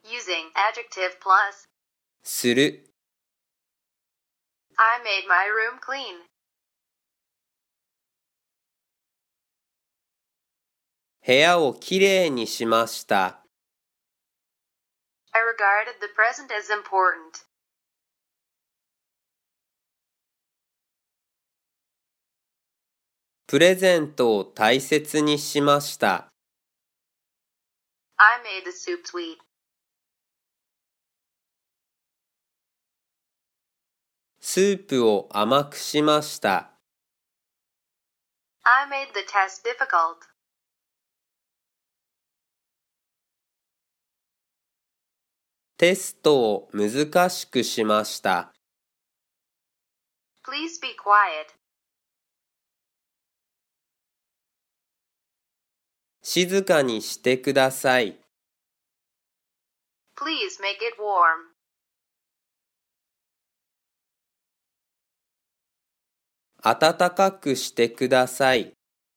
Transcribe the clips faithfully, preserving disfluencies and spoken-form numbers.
Using adjective plus. する、 I made my room clean. 部屋をきれいにしました。 I regarded the present as important. プレゼントを大切にしました。 I made the soup sweet. スープを甘くしました。 I made the test difficult. テストを難しくしました。 Please be quiet. 静かにしてください。 Please make it warm. 暖かくしてください。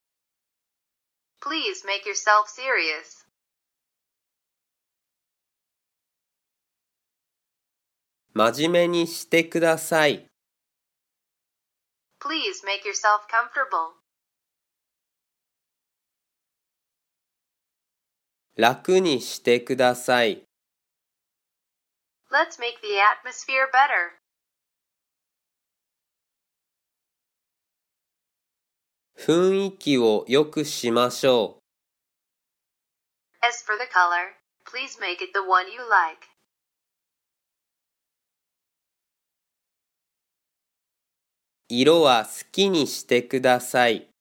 Please make yourself serious. 真面目にしてください。 Please make yourself comfortable. 楽にしてください。 Let's make the atmosphere better. 雰囲気を良くしましょう。 As for the color, please make it the one you like. 色は好きにしてください。